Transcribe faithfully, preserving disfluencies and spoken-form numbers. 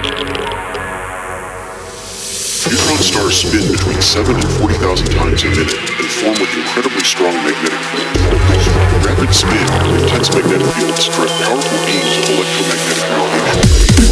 Neutron stars spin between seven and forty thousand times a minute and form with incredibly strong magnetic fields. Rapid spin and intense magnetic fields drive powerful beams of electromagnetic radiation.